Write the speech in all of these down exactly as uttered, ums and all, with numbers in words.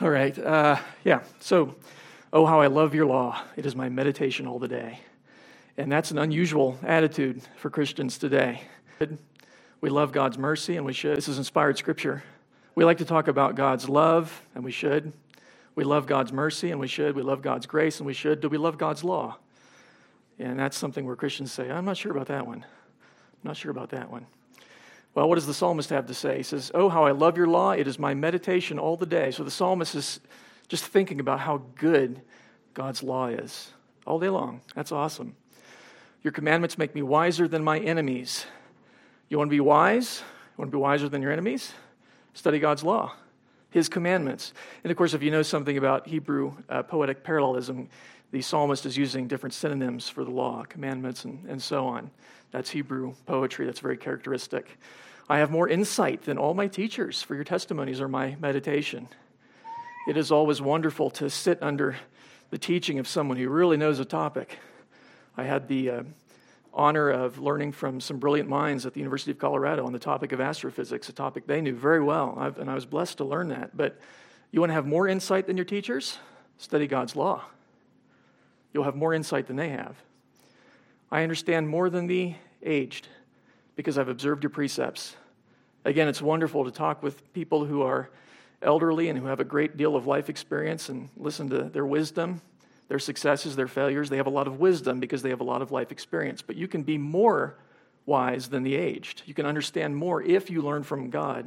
All right. Uh, yeah. So, oh, how I love your law. It is my meditation all the day. And that's an unusual attitude for Christians today. We love God's mercy, and we should. This is inspired scripture. We like to talk about God's love, and we should. We love God's mercy, and we should. We love God's grace, and we should. Do we love God's law? And that's something where Christians say, I'm not sure about that one. I'm not sure about that one. Well, what does the psalmist have to say? He says, oh, how I love your law. It is my meditation all the day. So the psalmist is just thinking about how good God's law is all day long. That's awesome. Your commandments make me wiser than my enemies. You want to be wise? You want to be wiser than your enemies? Study God's law, His commandments. And of course, if you know something about Hebrew uh, poetic parallelism, the psalmist is using different synonyms for the law, commandments, and, and so on. That's Hebrew poetry. That's very characteristic. I have more insight than all my teachers, for your testimonies are my meditation. It is always wonderful to sit under the teaching of someone who really knows a topic. I had the uh, honor of learning from some brilliant minds at the University of Colorado on the topic of astrophysics, a topic they knew very well, I've, and I was blessed to learn that. But you want to have more insight than your teachers? Study God's law. You'll have more insight than they have. I understand more than the aged because I've observed your precepts. Again, it's wonderful to talk with people who are elderly and who have a great deal of life experience and listen to their wisdom, their successes, their failures. They have a lot of wisdom because they have a lot of life experience. But you can be more wise than the aged. You can understand more if you learn from God.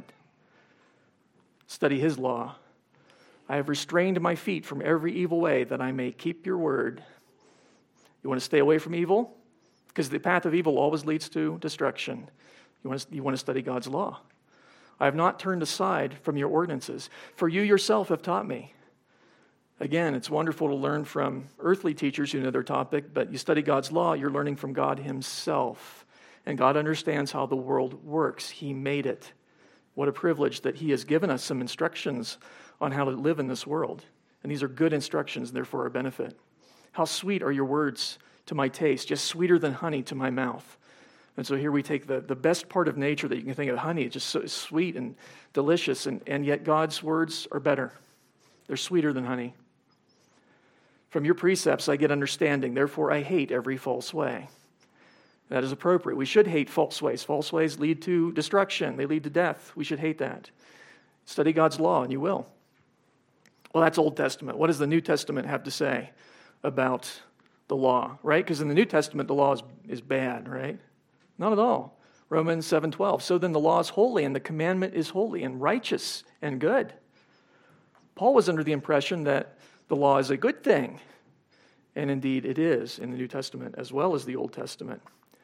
Study His law. I have restrained my feet from every evil way that I may keep your word. You want to stay away from evil? Because the path of evil always leads to destruction. You want to, you want to study God's law. I have not turned aside from your ordinances, for you yourself have taught me. Again, it's wonderful to learn from earthly teachers who know their topic, but you study God's law, you're learning from God Himself. And God understands how the world works. He made it. What a privilege that He has given us some instructions on how to live in this world. And these are good instructions, and therefore our benefit. How sweet are your words to my taste, just sweeter than honey to my mouth. And so here we take the, the best part of nature that you can think of, honey. It's just so sweet and delicious, and, and yet God's words are better. They're sweeter than honey. From your precepts I get understanding, therefore I hate every false way. That is appropriate. We should hate false ways. False ways lead to destruction. They lead to death. We should hate that. Study God's law, and you will. Well, that's Old Testament. What does the New Testament have to say about the law, right? Because in the New Testament, the law is, is bad, right? Not at all. Romans seven twelve. So then the law is holy, and the commandment is holy and righteous and good. Paul was under the impression that the law is a good thing. And indeed it is in the New Testament as well as the Old Testament.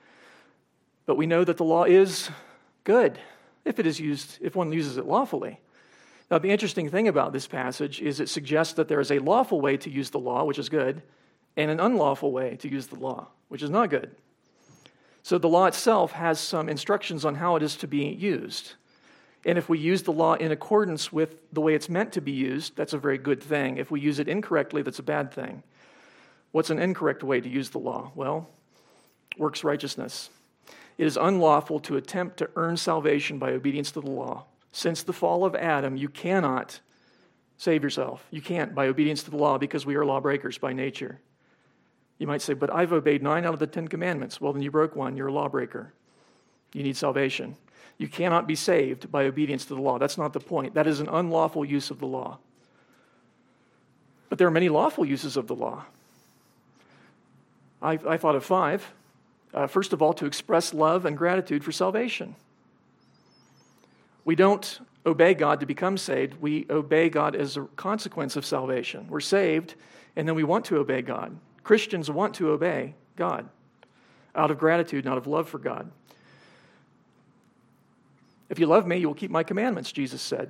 But we know that the law is good if it is used, if one uses it lawfully. Now, the interesting thing about this passage is it suggests that there is a lawful way to use the law, which is good, and an unlawful way to use the law, which is not good. So the law itself has some instructions on how it is to be used. And if we use the law in accordance with the way it's meant to be used, that's a very good thing. If we use it incorrectly, that's a bad thing. What's an incorrect way to use the law? Well, works righteousness. It is unlawful to attempt to earn salvation by obedience to the law. Since the fall of Adam, you cannot save yourself. You can't by obedience to the law because we are lawbreakers by nature. You might say, but I've obeyed nine out of the Ten Commandments. Well, then you broke one. You're a lawbreaker. You need salvation. You cannot be saved by obedience to the law. That's not the point. That is an unlawful use of the law. But there are many lawful uses of the law. I, I thought of five. Uh, first of all, to express love and gratitude for salvation. We don't obey God to become saved. We obey God as a consequence of salvation. We're saved, and then we want to obey God. Christians want to obey God out of gratitude and out of love for God. If you love me, you will keep my commandments, Jesus said.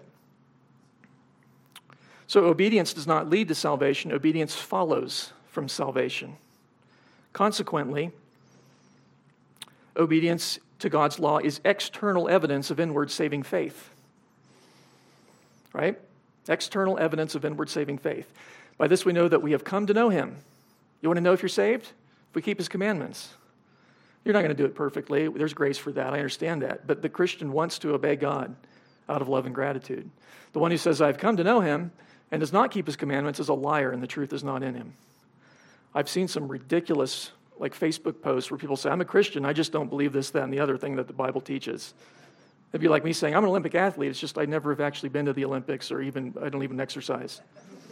So obedience does not lead to salvation. Obedience follows from salvation. Consequently, obedience to God's law is external evidence of inward saving faith. Right? External evidence of inward saving faith. By this we know that we have come to know Him. You want to know if you're saved? If we keep His commandments. You're not going to do it perfectly. There's grace for that. I understand that. But the Christian wants to obey God out of love and gratitude. The one who says, I've come to know Him, and does not keep his commandments is a liar, and the truth is not in him. I've seen some ridiculous, like Facebook posts where people say, I'm a Christian, I just don't believe this, that, and the other thing that the Bible teaches. It'd be like me saying, I'm an Olympic athlete, it's just I never have actually been to the Olympics, or even, I don't even exercise.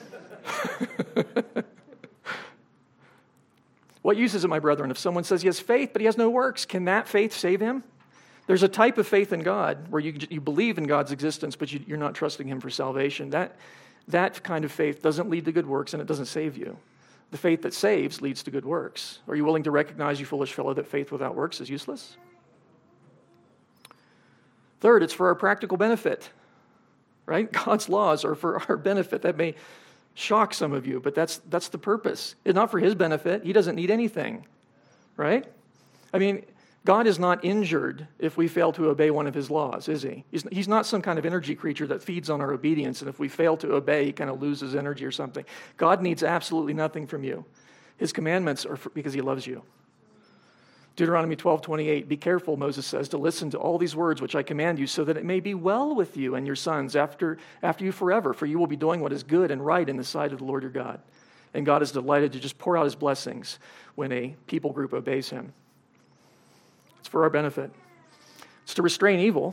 What use is it, my brethren, if someone says he has faith, but he has no works? Can that faith save him? There's a type of faith in God where you, you believe in God's existence, but you, you're not trusting him for salvation. That, that kind of faith doesn't lead to good works, and it doesn't save you. The faith that saves leads to good works. Are you willing to recognize, you foolish fellow, that faith without works is useless? Third, it's for our practical benefit, right? God's laws are for our benefit. That may shock some of you, but that's that's the purpose. It's not for his benefit. He doesn't need anything, right? I mean, God is not injured if we fail to obey one of his laws, is he? He's, he's not some kind of energy creature that feeds on our obedience, and if we fail to obey, he kind of loses energy or something. God needs absolutely nothing from you. His commandments are for, because he loves you. Deuteronomy twelve twenty-eight, be careful, Moses says, to listen to all these words which I command you, so that it may be well with you and your sons after, after you forever, for you will be doing what is good and right in the sight of the Lord your God. And God is delighted to just pour out his blessings when a people group obeys him. It's for our benefit. It's to restrain evil.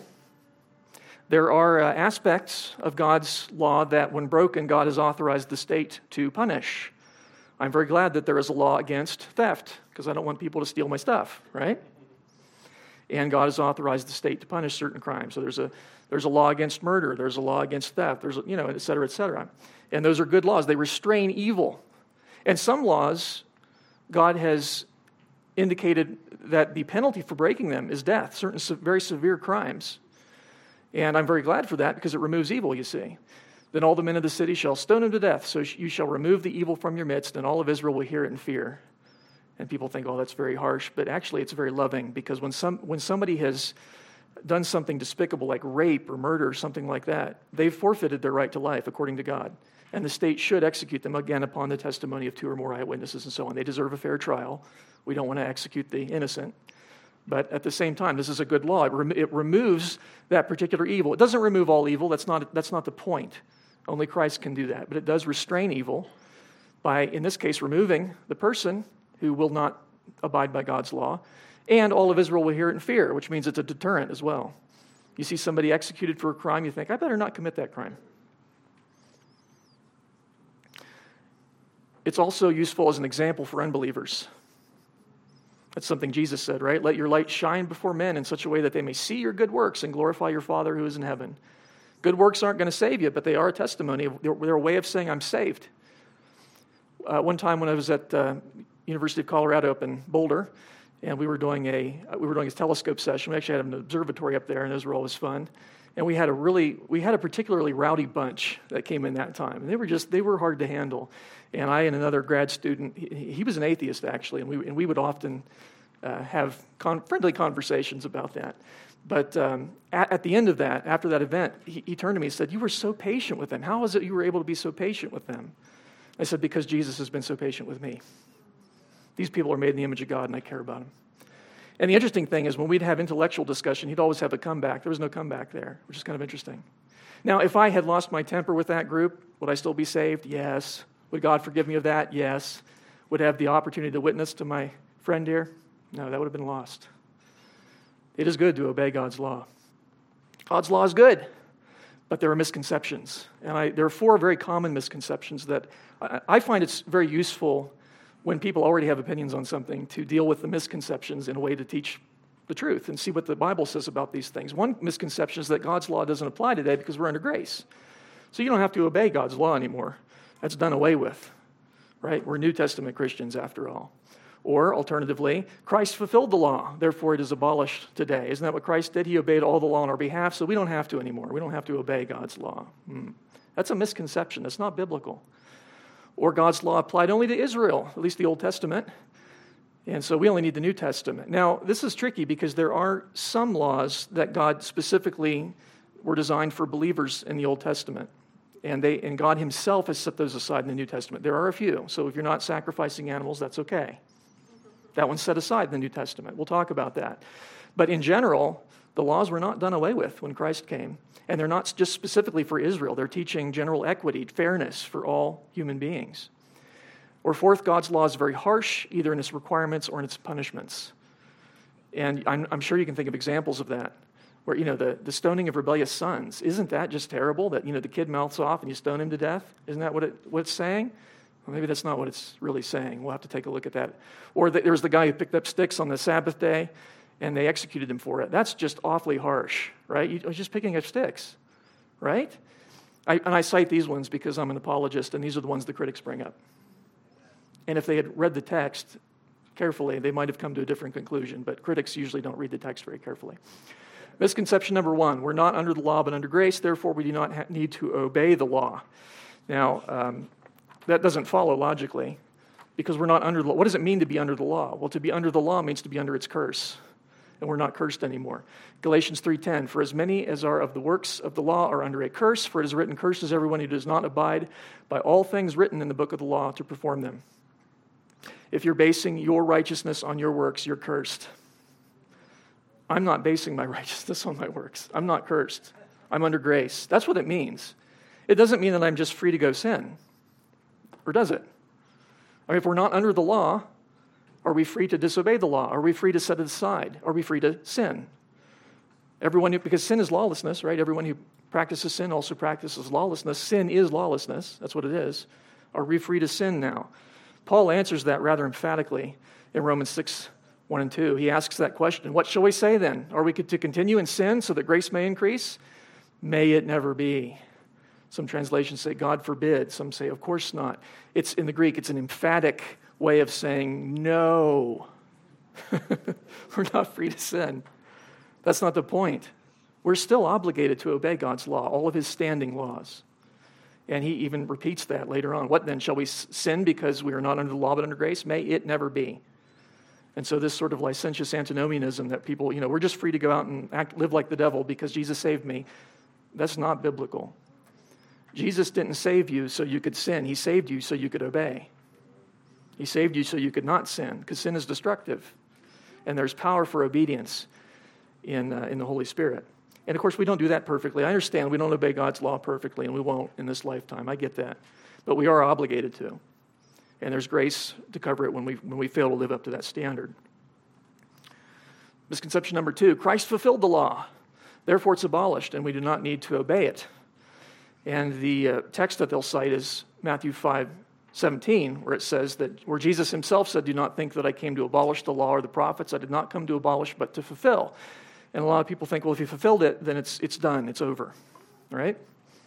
There are uh, aspects of God's law that, when broken, God has authorized the state to punish. I'm very glad that there is a law against theft, because I don't want people to steal my stuff, right? And God has authorized the state to punish certain crimes. So there's a there's a law against murder, there's a law against theft, there's a, you know, et cetera, et cetera. And those are good laws. They restrain evil. And some laws, God has indicated that the penalty for breaking them is death, certain se- very severe crimes. And I'm very glad for that, because it removes evil, you see. Then all the men of the city shall stone him to death, so you shall remove the evil from your midst, and all of Israel will hear it in fear. And people think, oh, that's very harsh, but actually it's very loving, because when some when somebody has done something despicable like rape or murder or something like that, they've forfeited their right to life according to God. And the state should execute them, again, upon the testimony of two or more eyewitnesses and so on. They deserve a fair trial. We don't want to execute the innocent. But at the same time, this is a good law. It, rem- it removes that particular evil. It doesn't remove all evil. That's not, that's not the point. Only Christ can do that. But it does restrain evil by, in this case, removing the person who will not abide by God's law. And all of Israel will hear it in fear, which means it's a deterrent as well. You see somebody executed for a crime, you think, I better not commit that crime. It's also useful as an example for unbelievers. That's something Jesus said, right? Let your light shine before men in such a way that they may see your good works and glorify your Father who is in heaven. Good works aren't going to save you, but they are a testimony. They're, they're a way of saying I'm saved. Uh, one time when I was at uh, University of Colorado up in Boulder, and we were doing a we were doing a telescope session. We actually had an observatory up there, and those were always fun. And we had a really we had a particularly rowdy bunch that came in that time, and they were just they were hard to handle. And I and another grad student, he, he was an atheist actually, and we and we would often uh, have con- friendly conversations about that. But um, at, at the end of that, after that event, he, he turned to me and said, "You were so patient with them. How is it you were able to be so patient with them?" I said, "Because Jesus has been so patient with me. These people are made in the image of God, and I care about them." And the interesting thing is, when we'd have intellectual discussion, he'd always have a comeback. There was no comeback there, which is kind of interesting. Now, if I had lost my temper with that group, would I still be saved? Yes. Would God forgive me of that? Yes. Would I have the opportunity to witness to my friend here? No, that would have been lost. It is good to obey God's law. God's law is good, but there are misconceptions. And I, there are four very common misconceptions that I, I find it's very useful when people already have opinions on something to deal with the misconceptions in a way to teach the truth and see what the Bible says about these things. One misconception is that God's law doesn't apply today because we're under grace. So you don't have to obey God's law anymore. That's done away with, right? We're New Testament Christians after all. Or, alternatively, Christ fulfilled the law, therefore it is abolished today. Isn't that what Christ did? He obeyed all the law on our behalf, so we don't have to anymore. We don't have to obey God's law. Hmm. That's a misconception. That's not biblical. Or God's law applied only to Israel, at least the Old Testament. And so we only need the New Testament. Now, this is tricky because there are some laws that God specifically were designed for believers in the Old Testament. And they and God himself has set those aside in the New Testament. There are a few. So if you're not sacrificing animals, that's okay. That one's set aside in the New Testament. We'll talk about that. But in general, The laws were not done away with when Christ came. And they're not just specifically for Israel. They're teaching general equity, fairness for all human beings. Or fourth, God's law is very harsh, either in its requirements or in its punishments. And I'm, I'm sure you can think of examples of that, where, you know, the, the stoning of rebellious sons. Isn't that just terrible, that, you know, the kid mouths off and you stone him to death? Isn't that what, it, what it's saying? Well, maybe that's not what it's really saying. We'll have to take a look at that. Or the, there was the guy who picked up sticks on the Sabbath day, and they executed him for it. That's just awfully harsh, right? You, was just picking up sticks, right? I, and I cite these ones because I'm an apologist, and these are the ones the critics bring up. And if they had read the text carefully, they might have come to a different conclusion, but critics usually don't read the text very carefully. Misconception number one, we're not under the law but under grace, therefore we do not ha- need to obey the law. Now, um, that doesn't follow logically, because we're not under the law. What does it mean to be under the law? Well, to be under the law means to be under its curse, and we're not cursed anymore. Galatians three ten, for as many as are of the works of the law are under a curse, for it is written, cursed is everyone who does not abide by all things written in the book of the law to perform them. If you're basing your righteousness on your works, you're cursed. I'm not basing my righteousness on my works. I'm not cursed. I'm under grace. That's what it means. It doesn't mean that I'm just free to go sin. Or does it? I mean, if we're not under the law, are we free to disobey the law? Are we free to set it aside? Are we free to sin? Everyone who, because sin is lawlessness, right? Everyone who practices sin also practices lawlessness. Sin is lawlessness. That's what it is. Are we free to sin now? Paul answers that rather emphatically in Romans six, one and two. He asks that question, what shall we say then? Are we to continue in sin so that grace may increase? May it never be. Some translations say, God forbid. Some say, of course not. It's in the Greek, it's an emphatic way of saying, no. We're not free to sin. That's not the point. We're still obligated to obey God's law, all of his standing laws. And he even repeats that later on. What then? Shall we sin because we are not under the law but under grace? May it never be. And so this sort of licentious antinomianism that people, you know, we're just free to go out and act, live like the devil because Jesus saved me, that's not biblical. Jesus didn't save you so you could sin. He saved you so you could obey. He saved you so you could not sin, because sin is destructive. And there's power for obedience in, uh, in the Holy Spirit. And of course, we don't do that perfectly. I understand we don't obey God's law perfectly, and we won't in this lifetime. I get that. But we are obligated to. And there's grace to cover it when we when we fail to live up to that standard. Misconception number two, Christ fulfilled the law. Therefore, it's abolished, and we do not need to obey it. And the uh, text that they'll cite is Matthew five seventeen, where it says that, where Jesus himself said, do not think that I came to abolish the law or the prophets. I did not come to abolish, but to fulfill. And a lot of people think, well, if you fulfilled it, then it's it's done, it's over, right?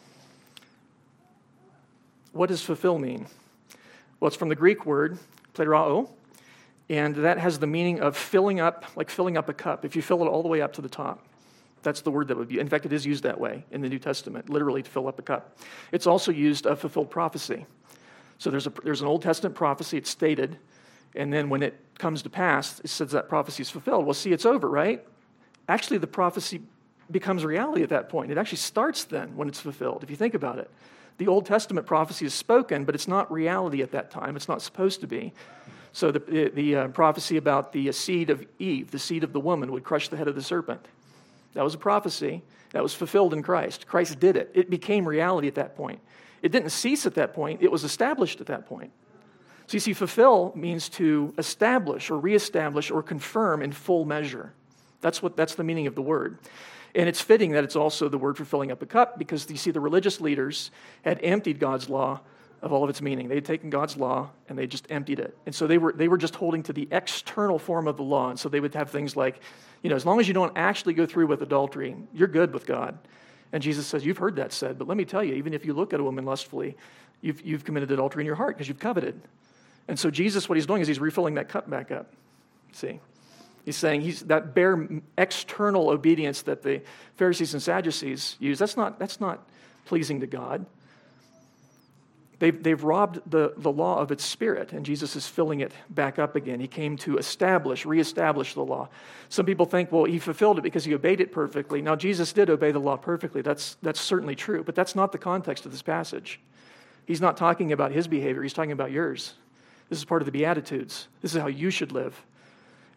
What does fulfill mean? Well, it's from the Greek word, plerao, and that has the meaning of filling up, like filling up a cup. If you fill it all the way up to the top, that's the word that would be. In fact, it is used that way in the New Testament, literally to fill up a cup. It's also used of fulfilled prophecy. So there's a there's an Old Testament prophecy, it's stated, and then when it comes to pass, it says that prophecy is fulfilled. Well, see, it's over, right? Actually, the prophecy becomes reality at that point. It actually starts then when it's fulfilled, if you think about it. The Old Testament prophecy is spoken, but it's not reality at that time. It's not supposed to be. So the, the, the uh, prophecy about the uh, seed of Eve, the seed of the woman, would crush the head of the serpent. That was a prophecy that was fulfilled in Christ. Christ did it. It became reality at that point. It didn't cease at that point. It was established at that point. So you see, fulfill means to establish or reestablish or confirm in full measure. That's what that's the meaning of the word. And it's fitting that it's also the word for filling up a cup, because you see the religious leaders had emptied God's law of all of its meaning. They had taken God's law and they just emptied it. And so they were they were just holding to the external form of the law. And so they would have things like, you know, as long as you don't actually go through with adultery, you're good with God. And Jesus says, you've heard that said, but let me tell you, even if you look at a woman lustfully, you've you've committed adultery in your heart because you've coveted. And so Jesus, what he's doing is he's refilling that cup back up. See? He's saying he's that bare external obedience that the Pharisees and Sadducees use, that's not, that's not pleasing to God. They've, they've robbed the, the law of its spirit, and Jesus is filling it back up again. He came to establish, reestablish the law. Some people think, well, he fulfilled it because he obeyed it perfectly. Now, Jesus did obey the law perfectly. That's, that's certainly true, but that's not the context of this passage. He's not talking about his behavior. He's talking about yours. This is part of the Beatitudes. This is how you should live.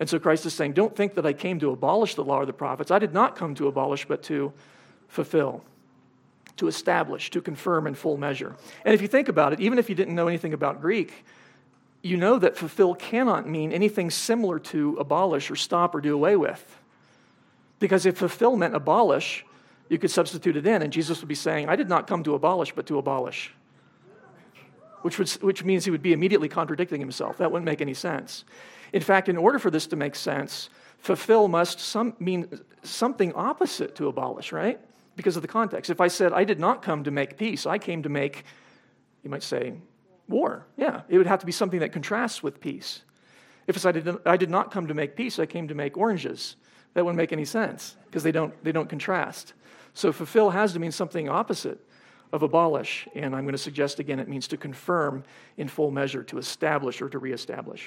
And so Christ is saying, don't think that I came to abolish the law or the prophets. I did not come to abolish, but to fulfill, to establish, to confirm in full measure. And if you think about it, even if you didn't know anything about Greek, you know that fulfill cannot mean anything similar to abolish or stop or do away with. Because if fulfill meant abolish, you could substitute it in, and Jesus would be saying, I did not come to abolish, but to abolish. Which, would, which means he would be immediately contradicting himself. That wouldn't make any sense. In fact, in order for this to make sense, fulfill must some, mean something opposite to abolish, right? Because of the context. If I said, I did not come to make peace, I came to make, you might say, war. Yeah, it would have to be something that contrasts with peace. If I said, I did not come to make peace, I came to make oranges, that wouldn't make any sense because they don't, they don't contrast. So fulfill has to mean something opposite of abolish, and I'm going to suggest again it means to confirm in full measure, to establish or to reestablish.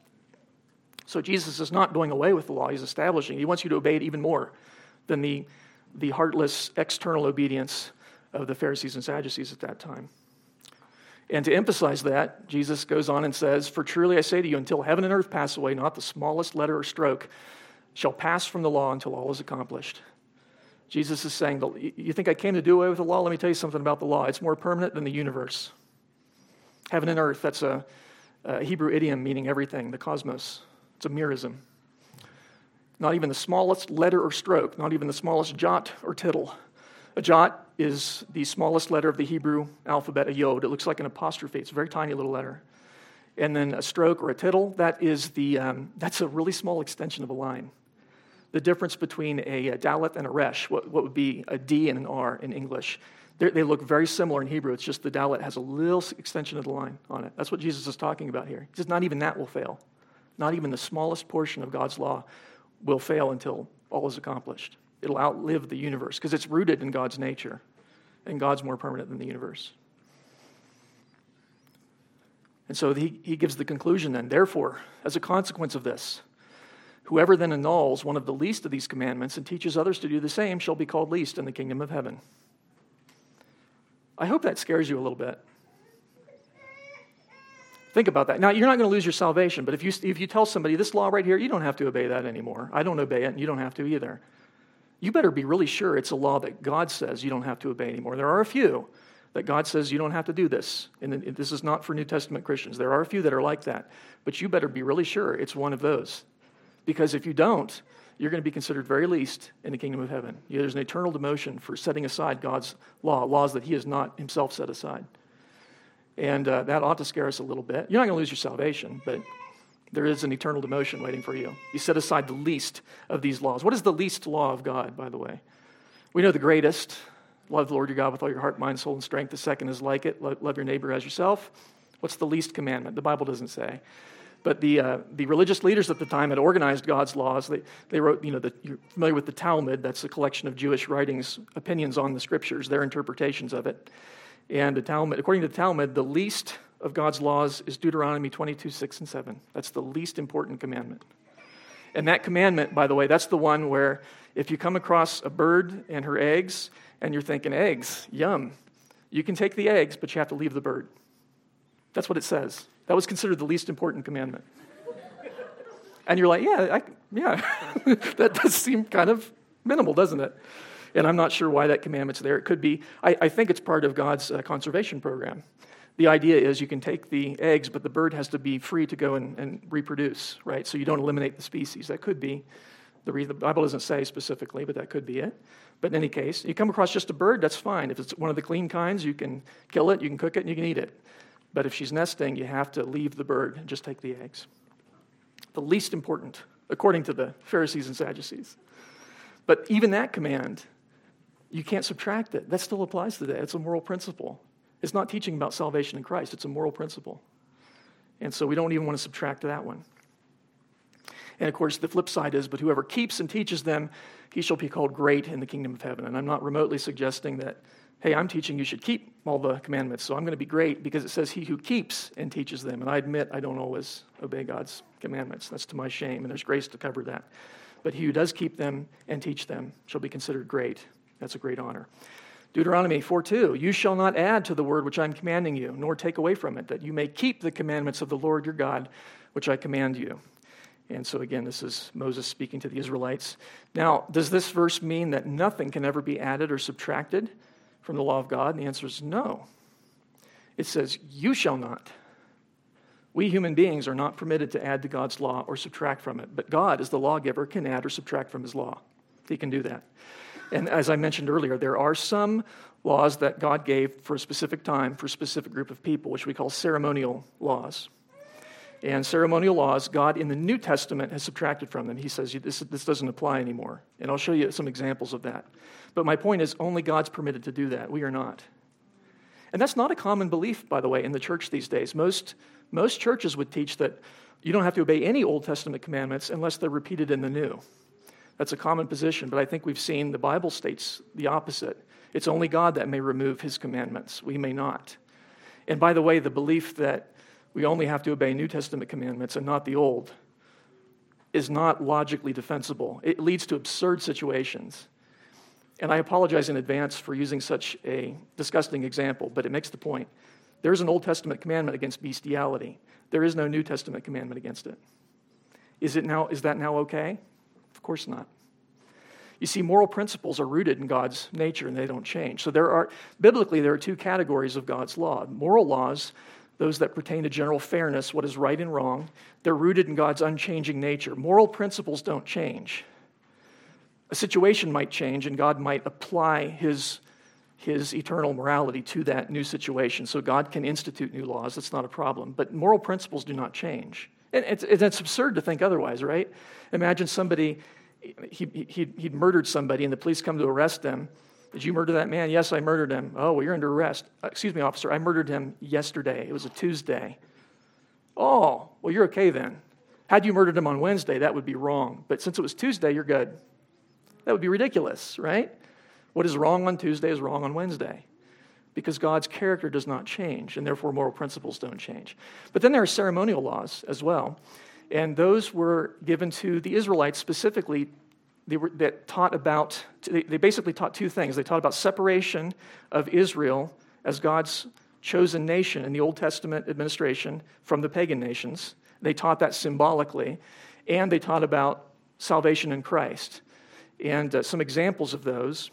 So Jesus is not doing away with the law, he's establishing. He wants you to obey it even more than the, the heartless external obedience of the Pharisees and Sadducees at that time. And to emphasize that, Jesus goes on and says, for truly I say to you, until heaven and earth pass away, not the smallest letter or stroke shall pass from the law until all is accomplished. Jesus is saying, you think I came to do away with the law? Let me tell you something about the law. It's more permanent than the universe. Heaven and earth, that's a, a Hebrew idiom meaning everything, the cosmos. It's a merism. Not even the smallest letter or stroke, not even the smallest jot or tittle. A jot is the smallest letter of the Hebrew alphabet, a yod. It looks like an apostrophe. It's a very tiny little letter. And then a stroke or a tittle, that is the um, that's a really small extension of a line. The difference between a, a dalet and a resh, what, what would be a D and an R in English, They're, they look very similar in Hebrew. It's just the dalet has a little extension of the line on it. That's what Jesus is talking about here. He says not even that will fail. Not even the smallest portion of God's law will fail until all is accomplished. It'll outlive the universe because it's rooted in God's nature, and God's more permanent than the universe. And so he, he gives the conclusion then, therefore, as a consequence of this, whoever then annuls one of the least of these commandments and teaches others to do the same shall be called least in the kingdom of heaven. I hope that scares you a little bit. Think about that. Now, you're not going to lose your salvation, but if you if you tell somebody, this law right here, you don't have to obey that anymore. I don't obey it, and you don't have to either. You better be really sure it's a law that God says you don't have to obey anymore. There are a few that God says you don't have to do this, and this is not for New Testament Christians. There are a few that are like that, but you better be really sure it's one of those. Because if you don't, you're going to be considered very least in the kingdom of heaven. There's an eternal demotion for setting aside God's law, laws that he has not himself set aside. And uh, that ought to scare us a little bit. You're not going to lose your salvation, but there is an eternal demotion waiting for you. You set aside the least of these laws. What is the least law of God, by the way? We know the greatest. Love the Lord your God with all your heart, mind, soul, and strength. The second is like it. Love your neighbor as yourself. What's the least commandment? The Bible doesn't say. But the uh, the religious leaders at the time had organized God's laws. They they wrote, you know, the, you're familiar with the Talmud. That's a collection of Jewish writings, opinions on the scriptures, their interpretations of it. And the Talmud, according to the Talmud, the least of God's laws is Deuteronomy twenty-two, six, and seven. That's the least important commandment. And that commandment, by the way, that's the one where if you come across a bird and her eggs, and you're thinking, eggs, yum, you can take the eggs, but you have to leave the bird. That's what it says. That was considered the least important commandment. And you're like, yeah, I, yeah, that does seem kind of minimal, doesn't it? And I'm not sure why that commandment's there. It could be, I, I think it's part of God's uh, conservation program. The idea is you can take the eggs, but the bird has to be free to go and, and reproduce, right? So you don't eliminate the species. That could be the reason. The Bible doesn't say specifically, but that could be it. But in any case, you come across just a bird, that's fine. If it's one of the clean kinds, you can kill it, you can cook it, and you can eat it. But if she's nesting, you have to leave the bird and just take the eggs. The least important, according to the Pharisees and Sadducees. But even that command, you can't subtract it. That still applies today. It's a moral principle. It's not teaching about salvation in Christ. It's a moral principle. And so we don't even want to subtract that one. And of course, the flip side is, but whoever keeps and teaches them, he shall be called great in the kingdom of heaven. And I'm not remotely suggesting that, hey, I'm teaching you should keep all the commandments, so I'm going to be great because it says he who keeps and teaches them. And I admit I don't always obey God's commandments. That's to my shame, and there's grace to cover that. But he who does keep them and teach them shall be considered great. That's a great honor. Deuteronomy four two, you shall not add to the word which I'm commanding you, nor take away from it, that you may keep the commandments of the Lord your God, which I command you. And so again, this is Moses speaking to the Israelites. Now, does this verse mean that nothing can ever be added or subtracted from the law of God? And the answer is no. It says, you shall not. We human beings are not permitted to add to God's law or subtract from it. But God, as the lawgiver, can add or subtract from his law. He can do that. And as I mentioned earlier, there are some laws that God gave for a specific time, for a specific group of people, which we call ceremonial laws. And ceremonial laws, God in the New Testament has subtracted from them. He says, this, this doesn't apply anymore. And I'll show you some examples of that. But my point is, only God's permitted to do that. We are not. And that's not a common belief, by the way, in the church these days. Most, most churches would teach that you don't have to obey any Old Testament commandments unless they're repeated in the New. That's a common position, but I think we've seen the Bible states the opposite. It's only God that may remove his commandments. We may not. And by the way, the belief that we only have to obey New Testament commandments and not the Old is not logically defensible. It leads to absurd situations. And I apologize in advance for using such a disgusting example, but it makes the point. There's an Old Testament commandment against bestiality. There is no New Testament commandment against it. Is it now? Is that now okay? Of course not. You see, moral principles are rooted in God's nature and they don't change. So there are, biblically, there are two categories of God's law. Moral laws, those that pertain to general fairness, what is right and wrong, they're rooted in God's unchanging nature. Moral principles don't change. A situation might change and God might apply his, his eternal morality to that new situation. So God can institute new laws. That's not a problem. But moral principles do not change. And it's, it's absurd to think otherwise, right? Imagine somebody, he, he, he'd murdered somebody and the police come to arrest them. Did you murder that man? Yes, I murdered him. Oh, well, you're under arrest. Uh, excuse me, officer, I murdered him yesterday. It was a Tuesday. Oh, well, you're okay then. Had you murdered him on Wednesday, that would be wrong. But since it was Tuesday, you're good. That would be ridiculous, right? What is wrong on Tuesday is wrong on Wednesday. Because God's character does not change, and therefore moral principles don't change. But then there are ceremonial laws as well, and those were given to the Israelites specifically. They were that taught about. They, they basically taught two things. They taught about separation of Israel as God's chosen nation in the Old Testament administration from the pagan nations. They taught that symbolically, and they taught about salvation in Christ. And uh, some examples of those.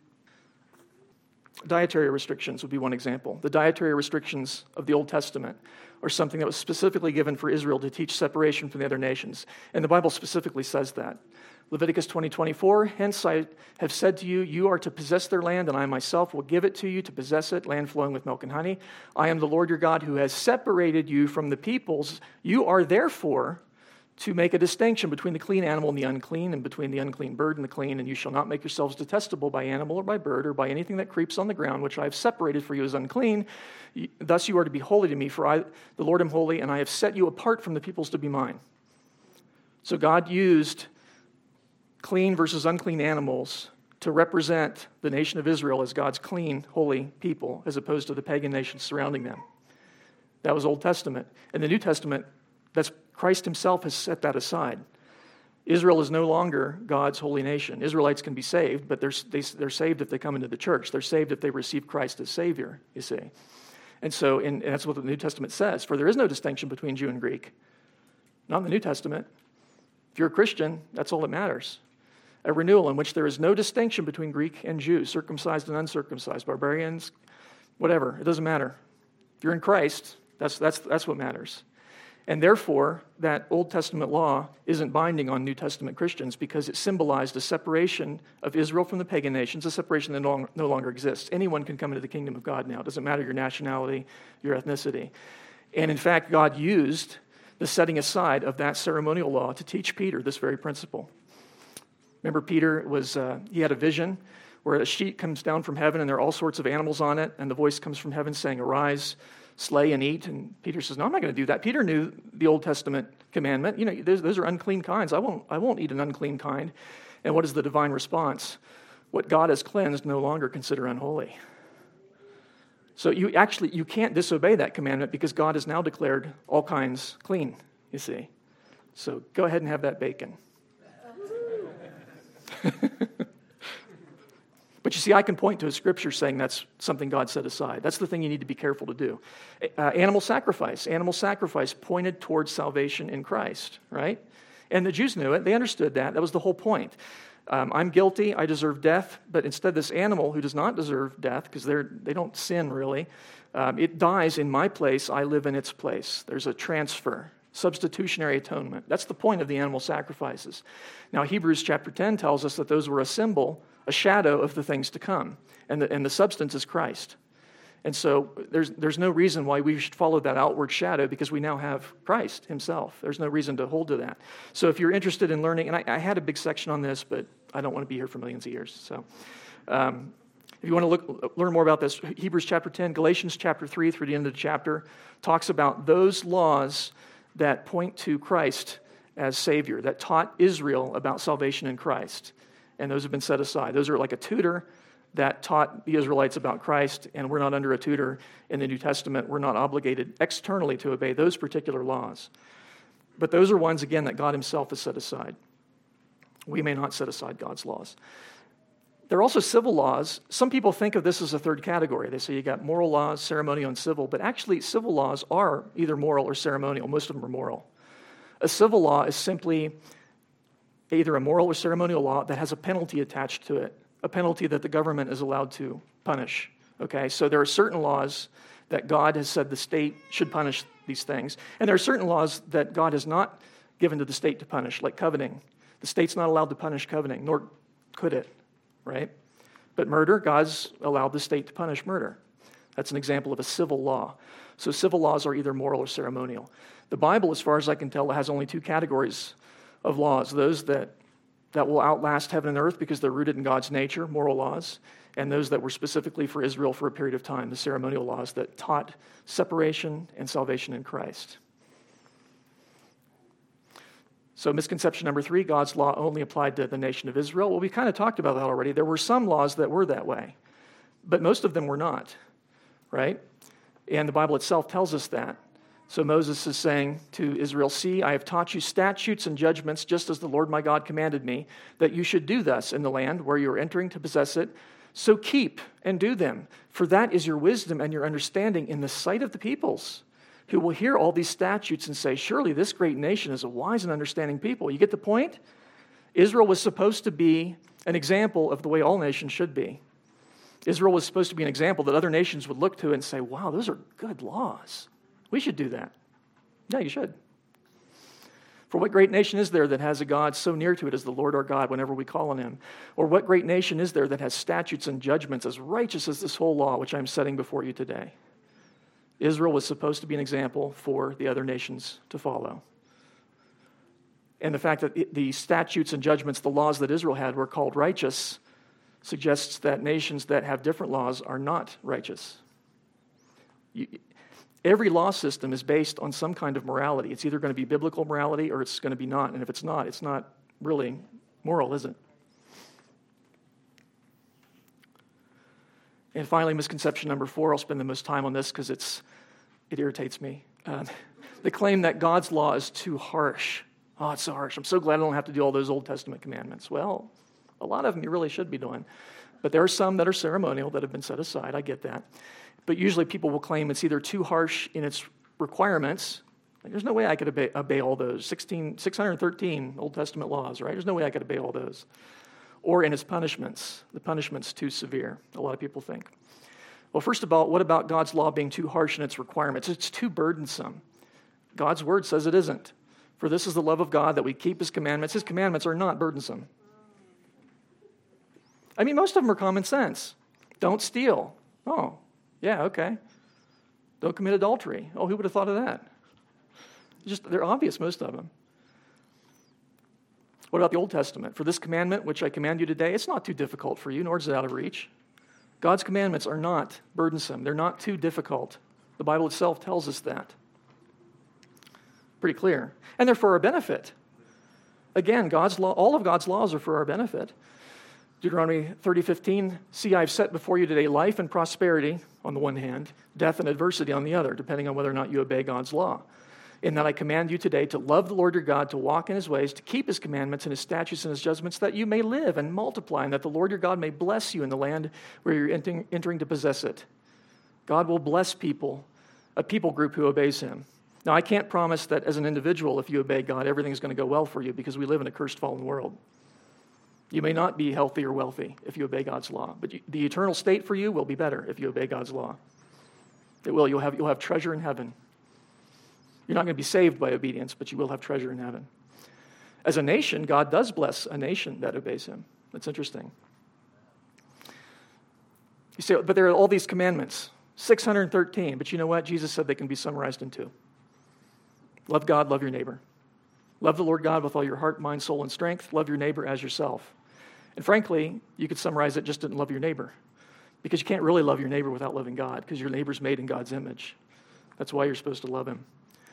Dietary restrictions would be one example. The dietary restrictions of the Old Testament are something that was specifically given for Israel to teach separation from the other nations. And the Bible specifically says that. Leviticus twenty twenty-four, hence I have said to you, you are to possess their land, and I myself will give it to you to possess it, land flowing with milk and honey. I am the Lord your God who has separated you from the peoples. You are therefore to make a distinction between the clean animal and the unclean, and between the unclean bird and the clean, and you shall not make yourselves detestable by animal or by bird or by anything that creeps on the ground, which I have separated for you as unclean. Thus you are to be holy to me, for I, the Lord, am holy, and I have set you apart from the peoples to be mine. So God used clean versus unclean animals to represent the nation of Israel as God's clean, holy people, as opposed to the pagan nations surrounding them. That was Old Testament. In the New Testament, that's Christ himself has set that aside. Israel is no longer God's holy nation. Israelites can be saved, but they're, they, they're saved if they come into the church. They're saved if they receive Christ as Savior, you see. And so in, and that's what the New Testament says. For there is no distinction between Jew and Greek. Not in the New Testament. If you're a Christian, that's all that matters. A renewal in which there is no distinction between Greek and Jew, circumcised and uncircumcised, barbarians, whatever. It doesn't matter. If you're in Christ, that's, that's, that's what matters. And therefore, that Old Testament law isn't binding on New Testament Christians because it symbolized a separation of Israel from the pagan nations, a separation that no, no longer exists. Anyone can come into the kingdom of God now. It doesn't matter your nationality, your ethnicity. And in fact, God used the setting aside of that ceremonial law to teach Peter this very principle. Remember, Peter was uh, he had a vision where a sheet comes down from heaven and there are all sorts of animals on it, and the voice comes from heaven saying, "Arise, slay and eat." And Peter says, "No, I'm not going to do that." Peter knew the Old Testament commandment. You know, those, those are unclean kinds. I won't, I won't eat an unclean kind. And what is the divine response? What God has cleansed, no longer consider unholy. So you actually, you can't disobey that commandment because God has now declared all kinds clean, you see. So go ahead and have that bacon. But you see, I can point to a scripture saying that's something God set aside. That's the thing you need to be careful to do. Uh, animal sacrifice. Animal sacrifice pointed towards salvation in Christ, right? And the Jews knew it. They understood that. That was the whole point. Um, I'm guilty. I deserve death. But instead, this animal who does not deserve death, because they're they don't sin really, um, it dies in my place. I live in its place. There's a transfer, substitutionary atonement. That's the point of the animal sacrifices. Now, Hebrews chapter ten tells us that those were a symbol, a shadow of the things to come, and the, and the substance is Christ. And so there's there's no reason why we should follow that outward shadow, because we now have Christ himself. There's no reason to hold to that. So if you're interested in learning, and I, I had a big section on this, but I don't want to be here for millions of years. So um, if you want to look learn more about this, Hebrews chapter ten, Galatians chapter three through the end of the chapter talks about those laws that point to Christ as Savior, that taught Israel about salvation in Christ. And those have been set aside. Those are like a tutor that taught the Israelites about Christ, and we're not under a tutor in the New Testament. We're not obligated externally to obey those particular laws. But those are ones, again, that God himself has set aside. We may not set aside God's laws. There are also civil laws. Some people think of this as a third category. They say you got moral laws, ceremonial, and civil, but actually civil laws are either moral or ceremonial. Most of them are moral. A civil law is simply either a moral or ceremonial law that has a penalty attached to it, a penalty that the government is allowed to punish. Okay, so there are certain laws that God has said the state should punish these things, and there are certain laws that God has not given to the state to punish, like coveting. The state's not allowed to punish coveting, nor could it, right? But murder, God's allowed the state to punish murder. That's an example of a civil law. So civil laws are either moral or ceremonial. The Bible, as far as I can tell, has only two categories of laws: those that that will outlast heaven and earth because they're rooted in God's nature, moral laws, and those that were specifically for Israel for a period of time, the ceremonial laws that taught separation and salvation in Christ. So misconception number three, God's law only applied to the nation of Israel. Well, we kind of talked about that already. There were some laws that were that way, but most of them were not, right? And the Bible itself tells us that. So Moses is saying to Israel, "See, I have taught you statutes and judgments, just as the Lord my God commanded me, that you should do thus in the land where you are entering to possess it. So keep and do them, for that is your wisdom and your understanding in the sight of the peoples, who will hear all these statutes and say, surely this great nation is a wise and understanding people." You get the point? Israel was supposed to be an example of the way all nations should be. Israel was supposed to be an example that other nations would look to and say, wow, those are good laws. We should do that. Yeah, you should. For what great nation is there that has a God so near to it as the Lord our God whenever we call on him? Or what great nation is there that has statutes and judgments as righteous as this whole law which I'm setting before you today? Israel was supposed to be an example for the other nations to follow. And the fact that the statutes and judgments, the laws that Israel had, were called righteous suggests that nations that have different laws are not righteous. You, Every law system is based on some kind of morality. It's either going to be biblical morality or it's going to be not. And if it's not, it's not really moral, is it? And finally, misconception number four, I'll spend the most time on this because it's it irritates me. Um, the claim that God's law is too harsh. Oh, it's so harsh. I'm so glad I don't have to do all those Old Testament commandments. Well, a lot of them you really should be doing. But there are some that are ceremonial that have been set aside. I get that. But usually people will claim it's either too harsh in its requirements. Like, there's no way I could obey, obey all those. sixteen, six hundred thirteen Old Testament laws, right? There's no way I could obey all those. Or in its punishments. The punishment's too severe, a lot of people think. Well, first of all, what about God's law being too harsh in its requirements? It's too burdensome. God's word says it isn't. For this is the love of God, that we keep his commandments. His commandments are not burdensome. I mean, most of them are common sense. Don't steal. Oh, yeah, okay. Don't commit adultery. Oh, who would have thought of that? Just they're obvious, most of them. What about the Old Testament? For this commandment, which I command you today, it's not too difficult for you, nor is it out of reach. God's commandments are not burdensome. They're not too difficult. The Bible itself tells us that. Pretty clear. And they're for our benefit. Again, God's law, all of God's laws are for our benefit. Deuteronomy thirty fifteen, see, I've set before you today life and prosperity on the one hand, death and adversity on the other, depending on whether or not you obey God's law. In that I command you today to love the Lord your God, to walk in his ways, to keep his commandments and his statutes and his judgments, that you may live and multiply, and that the Lord your God may bless you in the land where you're entering, entering to possess it. God will bless people, a people group who obeys him. Now, I can't promise that as an individual, if you obey God, everything's going to go well for you because we live in a cursed, fallen world. You may not be healthy or wealthy if you obey God's law, but you, the eternal state for you will be better if you obey God's law. It will. You'll have, you'll have treasure in heaven. You're not going to be saved by obedience, but you will have treasure in heaven. As a nation, God does bless a nation that obeys him. That's interesting. You say, but there are all these commandments, six hundred thirteen, but you know what? Jesus said they can be summarized in two. Love God, love your neighbor. Love the Lord God with all your heart, mind, soul, and strength. Love your neighbor as yourself. And frankly, you could summarize it just in love your neighbor, because you can't really love your neighbor without loving God, because your neighbor's made in God's image. That's why you're supposed to love him.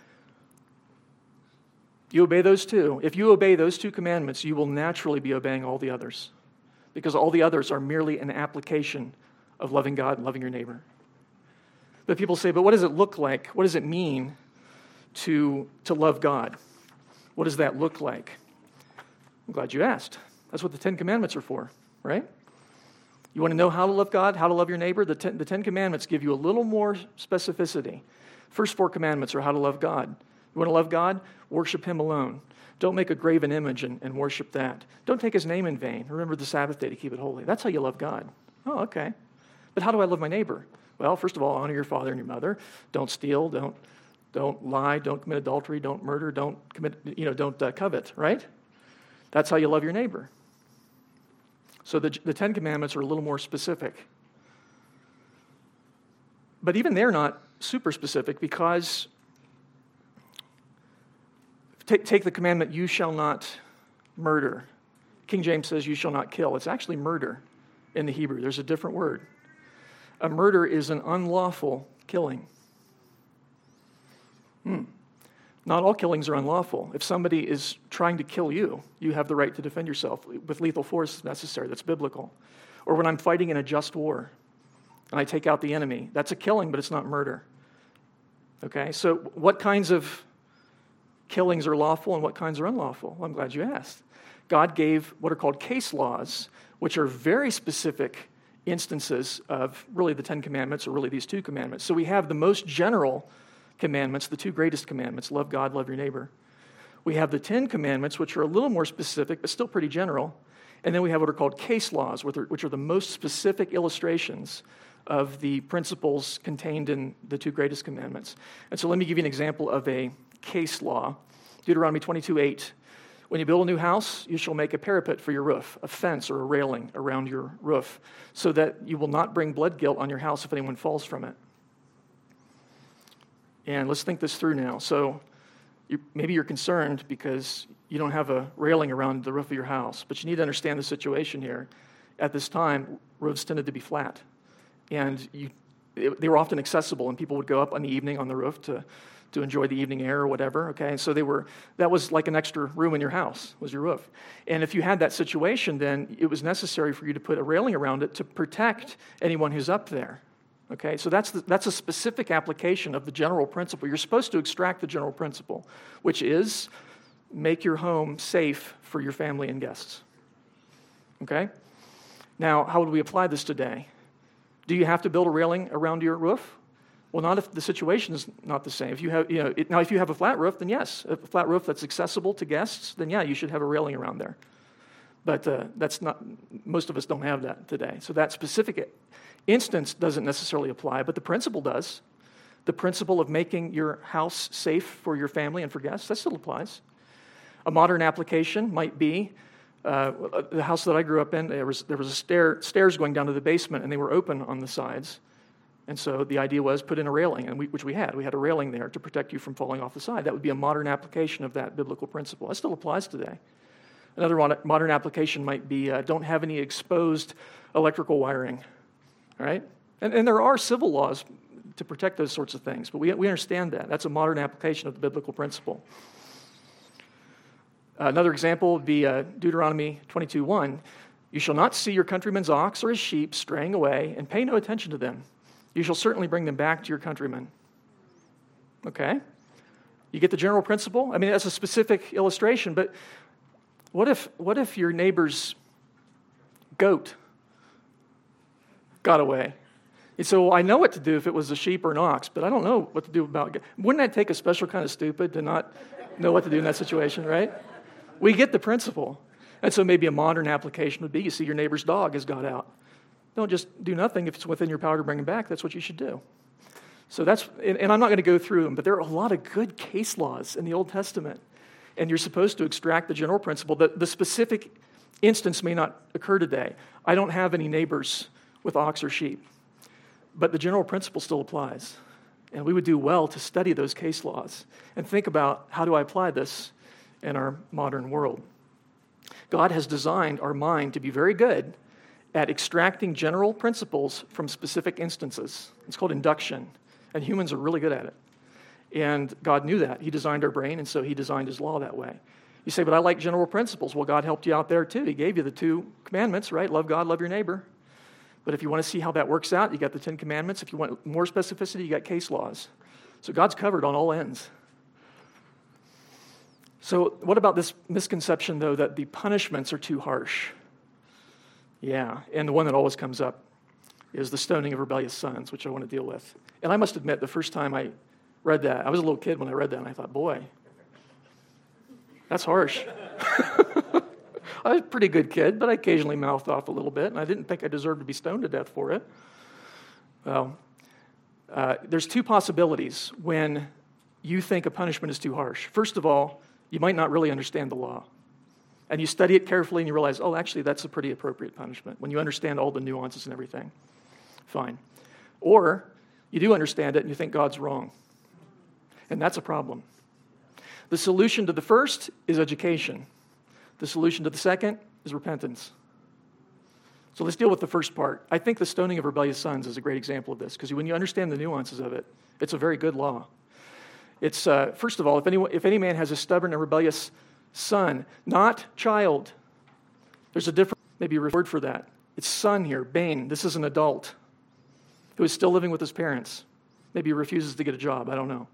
You obey those two. If you obey those two commandments, you will naturally be obeying all the others, because all the others are merely an application of loving God and loving your neighbor. But people say, but what does it look like? What does it mean to, to love God? What does that look like? I'm glad you asked. That's what the Ten Commandments are for, right? You want to know how to love God, how to love your neighbor? The ten, the Ten Commandments give you a little more specificity. First four commandments are how to love God. You want to love God? Worship him alone. Don't make a graven image and, and worship that. Don't take his name in vain. Remember the Sabbath day to keep it holy. That's how you love God. Oh, okay. But how do I love my neighbor? Well, first of all, honor your father and your mother. Don't steal. Don't don't lie. Don't commit adultery. Don't murder. Don't commit. You know. Don't uh, covet. Right? That's how you love your neighbor. So the the Ten Commandments are a little more specific. But even they're not super specific, because take take the commandment, you shall not murder. King James says you shall not kill. It's actually murder in the Hebrew. There's a different word. A murder is an unlawful killing. Hmm. Not all killings are unlawful. If somebody is trying to kill you, you have the right to defend yourself with lethal force if necessary. That's biblical. Or when I'm fighting in a just war and I take out the enemy, that's a killing, but it's not murder. Okay, so what kinds of killings are lawful and what kinds are unlawful? Well, I'm glad you asked. God gave what are called case laws, which are very specific instances of really the Ten Commandments, or really these two commandments. So we have the most general commandments, the two greatest commandments, love God, love your neighbor. We have the Ten Commandments, which are a little more specific, but still pretty general. And then we have what are called case laws, which are, which are the most specific illustrations of the principles contained in the two greatest commandments. And so let me give you an example of a case law. Deuteronomy twenty-two eight. When you build a new house, you shall make a parapet for your roof, a fence or a railing around your roof, so that you will not bring blood guilt on your house if anyone falls from it. And let's think this through now. So you, maybe you're concerned because you don't have a railing around the roof of your house, but you need to understand the situation here. At this time, roofs tended to be flat, and you, it, they were often accessible, and people would go up on the evening on the roof to to enjoy the evening air or whatever, okay? And so they were, that was like an extra room in your house, was your roof. And if you had that situation, then it was necessary for you to put a railing around it to protect anyone who's up there, okay? So that's the, that's a specific application of the general principle. You're supposed to extract the general principle, which is make your home safe for your family and guests, okay? Now, how would we apply this today? Do you have to build a railing around your roof? Well, not if the situation is not the same. If you have, you know, it, now if you have a flat roof, then yes, a flat roof that's accessible to guests, then yeah, you should have a railing around there. But uh, that's not. Most of us don't have that today. So that specific instance doesn't necessarily apply, but the principle does. The principle of making your house safe for your family and for guests, that still applies. A modern application might be uh, the house that I grew up in. There was there was a stair stairs going down to the basement, and they were open on the sides. And so the idea was put in a railing, and we, which we had. We had a railing there to protect you from falling off the side. That would be a modern application of that biblical principle. That still applies today. Another modern application might be uh, don't have any exposed electrical wiring, all right? And, and there are civil laws to protect those sorts of things, but we, we understand that. That's a modern application of the biblical principle. Uh, another example would be uh, Deuteronomy twenty-two one. You shall not see your countryman's ox or his sheep straying away, and pay no attention to them. You shall certainly bring them back to your countrymen. Okay? You get the general principle? I mean, that's a specific illustration, but what if what if your neighbor's goat got away? And so I know what to do if it was a sheep or an ox, but I don't know what to do about it. Wouldn't that take a special kind of stupid to not know what to do in that situation, right? We get the principle. And so maybe a modern application would be, you see your neighbor's dog has got out. Don't just do nothing. If it's within your power to bring him back, that's what you should do. So that's, and, and I'm not going to go through them, but there are a lot of good case laws in the Old Testament. And you're supposed to extract the general principle. The, the specific instance may not occur today. I don't have any neighbors with ox or sheep. But the general principle still applies. And we would do well to study those case laws and think about, how do I apply this in our modern world? God has designed our mind to be very good at extracting general principles from specific instances. It's called induction, and humans are really good at it. And God knew that. He designed our brain, and so he designed his law that way. You say, but I like general principles. Well, God helped you out there too. He gave you the two commandments, right? Love God, love your neighbor. But if you want to see how that works out, you got the Ten Commandments. If you want more specificity, you got case laws. So God's covered on all ends. So what about this misconception, though, that the punishments are too harsh? Yeah, and the one that always comes up is the stoning of rebellious sons, which I want to deal with. And I must admit, the first time I read that, I was a little kid when I read that, and I thought, boy, that's harsh. I was a pretty good kid, but I occasionally mouthed off a little bit, and I didn't think I deserved to be stoned to death for it. Well, uh, there's two possibilities when you think a punishment is too harsh. First of all, you might not really understand the law. And you study it carefully, and you realize, oh, actually, that's a pretty appropriate punishment. When you understand all the nuances and everything, fine. Or you do understand it, and you think God's wrong. And that's a problem. The solution to the first is education. The solution to the second is repentance. So let's deal with the first part. I think the stoning of rebellious sons is a great example of this, because when you understand the nuances of it, it's a very good law. It's, uh, first of all, if, anyone, if any man has a stubborn and rebellious son, not child, there's a different, maybe a word for that. It's son here, Bane. This is an adult who is still living with his parents. Maybe he refuses to get a job, I don't know.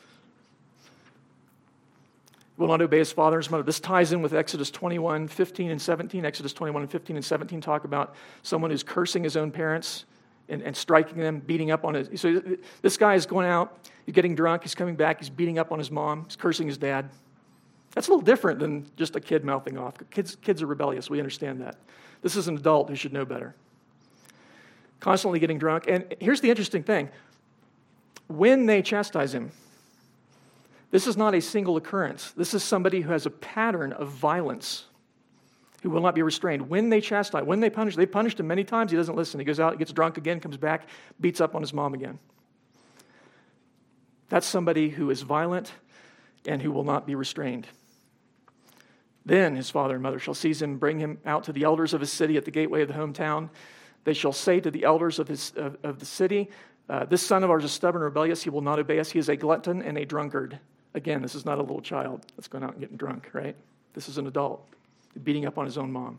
Will not obey his father and his mother. This ties in with Exodus twenty-one, fifteen, and seventeen. Exodus twenty-one and fifteen and seventeen talk about someone who's cursing his own parents and, and striking them, beating up on his... So this guy is going out, he's getting drunk, he's coming back, he's beating up on his mom, he's cursing his dad. That's a little different than just a kid mouthing off. Kids, kids are rebellious, we understand that. This is an adult who should know better. Constantly getting drunk. And here's the interesting thing. When they chastise him, this is not a single occurrence. This is somebody who has a pattern of violence, who will not be restrained. When they chastise, when they punish, they've punished him many times, he doesn't listen. He goes out, gets drunk again, comes back, beats up on his mom again. That's somebody who is violent and who will not be restrained. Then his father and mother shall seize him, bring him out to the elders of his city at the gateway of the hometown. They shall say to the elders of, his, of, of the city, uh, this son of ours is stubborn and rebellious. He will not obey us. He is a glutton and a drunkard. Again, this is not a little child that's going out and getting drunk, right? This is an adult beating up on his own mom.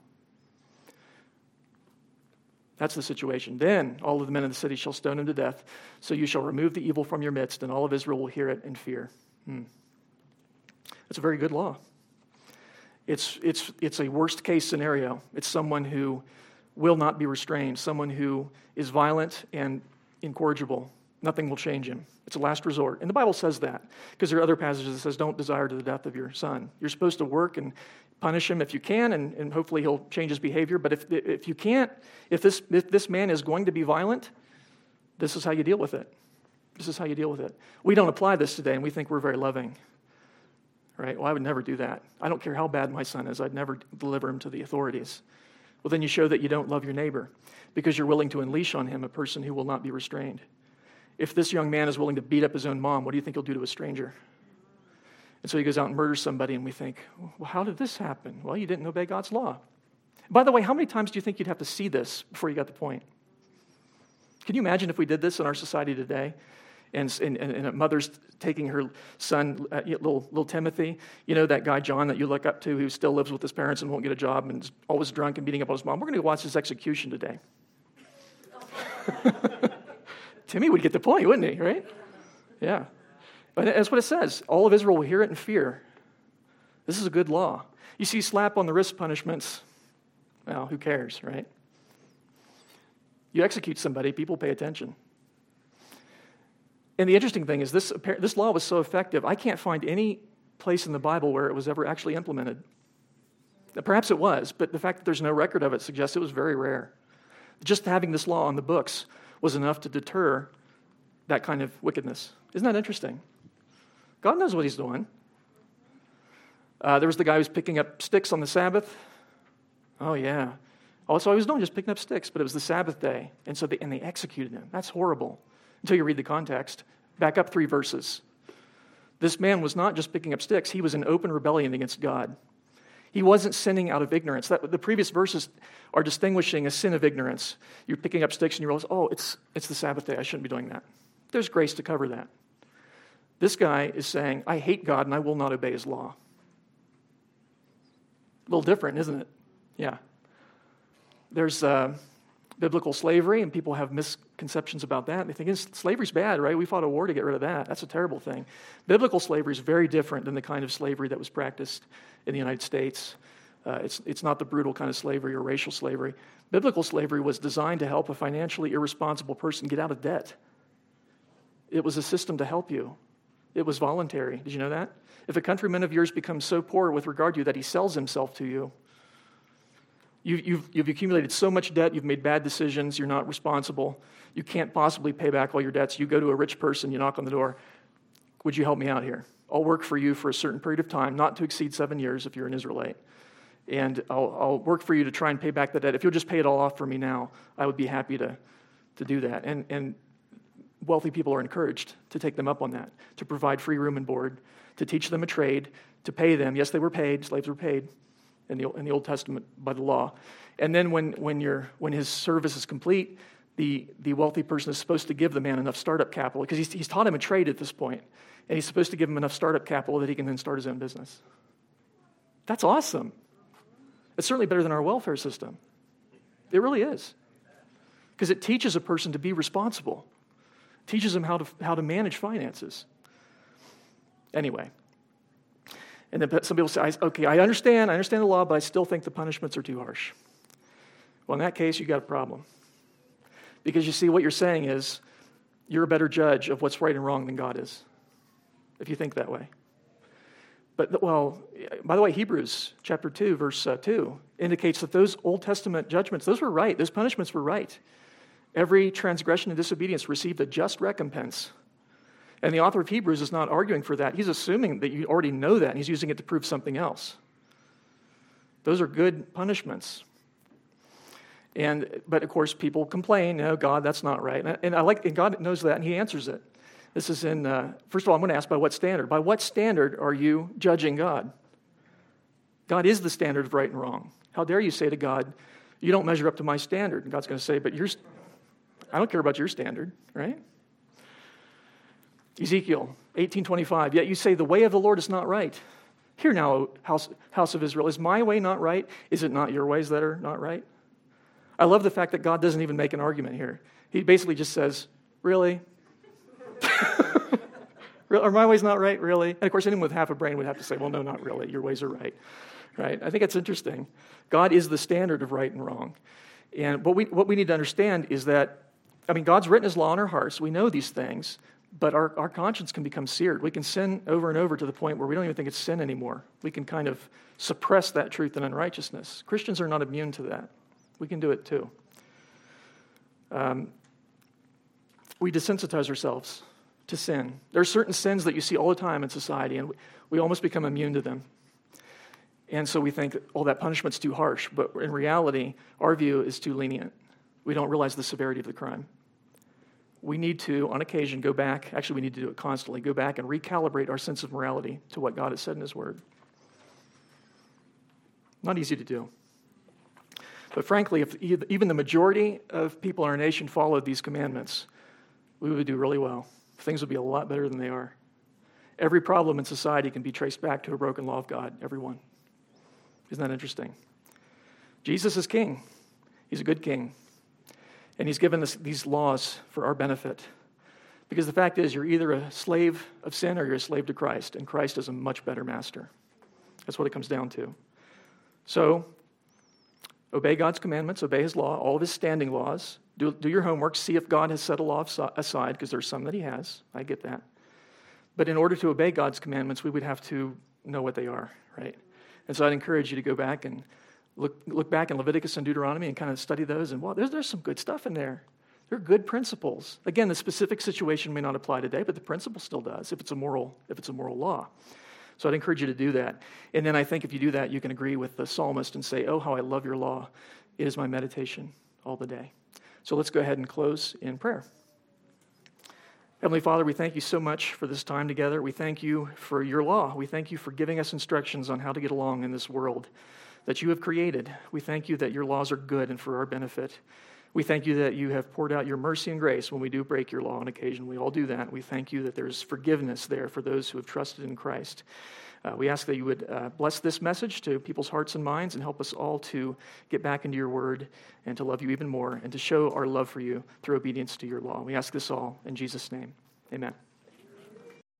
That's the situation. Then all of the men of the city shall stone him to death. So you shall remove the evil from your midst, and all of Israel will hear it and fear. Hmm. That's a very good law. It's, it's, it's a worst case scenario. It's someone who will not be restrained, someone who is violent and incorrigible. Nothing will change him. It's a last resort. And the Bible says that, because there are other passages that says, don't desire to the death of your son. You're supposed to work and punish him if you can, and, and hopefully he'll change his behavior. But if if you can't, if this if this man is going to be violent, this is how you deal with it. This is how you deal with it. We don't apply this today, and we think we're very loving. Right? Well, I would never do that. I don't care how bad my son is. I'd never deliver him to the authorities. Well, then you show that you don't love your neighbor, because you're willing to unleash on him a person who will not be restrained. If this young man is willing to beat up his own mom, what do you think he'll do to a stranger? And so he goes out and murders somebody, and we think, well, how did this happen? Well, you didn't obey God's law. By the way, how many times do you think you'd have to see this before you got the point? Can you imagine if we did this in our society today? And, and, and a mother's taking her son, uh, little, little Timothy, you know, that guy John that you look up to who still lives with his parents and won't get a job and is always drunk and beating up on his mom. We're going to go watch his execution today. Timmy would get the point, wouldn't he, right? Yeah. But that's what it says. All of Israel will hear it in fear. This is a good law. You see slap on the wrist punishments, well, who cares, right? You execute somebody, people pay attention. And the interesting thing is this, this law was so effective, I can't find any place in the Bible where it was ever actually implemented. Perhaps it was, but the fact that there's no record of it suggests it was very rare. Just having this law on the books was enough to deter that kind of wickedness. Isn't that interesting? God knows what he's doing. Uh, there was the guy who was picking up sticks on the Sabbath. Oh, yeah. Also, he was doing just picking up sticks, but it was the Sabbath day, and so they, and they executed him. That's horrible. Until you read the context. Back up three verses. This man was not just picking up sticks. He was in open rebellion against God. He wasn't sinning out of ignorance. That, the previous verses are distinguishing a sin of ignorance. You're picking up sticks and you realize, oh, it's, it's the Sabbath day. I shouldn't be doing that. There's grace to cover that. This guy is saying, I hate God and I will not obey his law. A little different, isn't it? Yeah. There's uh, biblical slavery, and people have misconceptions about that. They think slavery's bad, right? We fought a war to get rid of that. That's a terrible thing. Biblical slavery is very different than the kind of slavery that was practiced in the United States. Uh, it's, it's not the brutal kind of slavery or racial slavery. Biblical slavery was designed to help a financially irresponsible person get out of debt. It was a system to help you. It was voluntary. Did you know that? If a countryman of yours becomes so poor with regard to you that he sells himself to you, you you've, you've accumulated so much debt, you've made bad decisions, you're not responsible, you can't possibly pay back all your debts, you go to a rich person, you knock on the door, would you help me out here? I'll work for you for a certain period of time, not to exceed seven years if you're an Israelite. And I'll, I'll work for you to try and pay back the debt. If you'll just pay it all off for me now, I would be happy to, to do that. And, and wealthy people are encouraged to take them up on that, to provide free room and board, to teach them a trade, to pay them. Yes, they were paid. Slaves were paid in the, in the Old Testament by the law. And then when, when, you're, when his service is complete, the, the wealthy person is supposed to give the man enough startup capital, because he's, he's taught him a trade at this point, and he's supposed to give him enough startup capital that he can then start his own business. That's awesome. It's certainly better than our welfare system. It really is. Because it teaches a person to be responsible. It teaches them how to, how to manage finances. Anyway. And then some people say, okay, I understand, I understand the law, but I still think the punishments are too harsh. Well, in that case, you got a problem. Because you see, what you're saying is, you're a better judge of what's right and wrong than God is, if you think that way. But, well, by the way, Hebrews chapter two, verse uh, two, indicates that those Old Testament judgments, those were right. Those punishments were right. Every transgression and disobedience received a just recompense. And the author of Hebrews is not arguing for that. He's assuming that you already know that, and he's using it to prove something else. Those are good punishments. And but of course, people complain, no, God, that's not right. And, and I like, and God knows that, and he answers it. This is in, uh, first of all, I'm going to ask by what standard? By what standard are you judging God? God is the standard of right and wrong. How dare you say to God, you don't measure up to my standard? And God's going to say, but yours, I don't care about your standard, right? Ezekiel eighteen twenty-five, yet you say the way of the Lord is not right. Hear now, house, house of Israel, is my way not right? Is it not your ways that are not right? I love the fact that God doesn't even make an argument here. He basically just says, really? Are my ways not right, really? And of course, anyone with half a brain would have to say, well, no, not really. Your ways are right, right? I think it's interesting. God is the standard of right and wrong. And what we, what we need to understand is that, I mean, God's written his law in our hearts. We know these things, but our, our conscience can become seared. We can sin over and over to the point where we don't even think it's sin anymore. We can kind of suppress that truth in unrighteousness. Christians are not immune to that. We can do it too. Um, we desensitize ourselves to sin. There are certain sins that you see all the time in society, and we, we almost become immune to them. And so we think, oh, that punishment's too harsh. But in reality, our view is too lenient. We don't realize the severity of the crime. We need to, on occasion, go back. Actually, we need to do it constantly. Go back and recalibrate our sense of morality to what God has said in his word. Not easy to do. But frankly, if even the majority of people in our nation followed these commandments, we would do really well. Things would be a lot better than they are. Every problem in society can be traced back to a broken law of God, every one. Isn't that interesting? Jesus is king. He's a good king. And he's given us these laws for our benefit. Because the fact is, you're either a slave of sin or you're a slave to Christ, and Christ is a much better master. That's what it comes down to. So, obey God's commandments, obey his law, all of his standing laws, Do, do your homework, see if God has set a law aside, because there's some that he has. I get that. But in order to obey God's commandments, we would have to know what they are, right? And so I'd encourage you to go back and look look back in Leviticus and Deuteronomy and kind of study those. And wow, there's, there's some good stuff in there. They're good principles. Again, the specific situation may not apply today, but the principle still does if it's a moral, if it's a moral law. So I'd encourage you to do that. And then I think if you do that, you can agree with the psalmist and say, oh, how I love your law. It is my meditation all the day. So let's go ahead and close in prayer. Heavenly Father, we thank you so much for this time together. We thank you for your law. We thank you for giving us instructions on how to get along in this world that you have created. We thank you that your laws are good and for our benefit. We thank you that you have poured out your mercy and grace when we do break your law on occasion. We all do that. We thank you that there's forgiveness there for those who have trusted in Christ. Uh, we ask that you would uh, bless this message to people's hearts and minds and help us all to get back into your word and to love you even more and to show our love for you through obedience to your law. We ask this all in Jesus' name. Amen.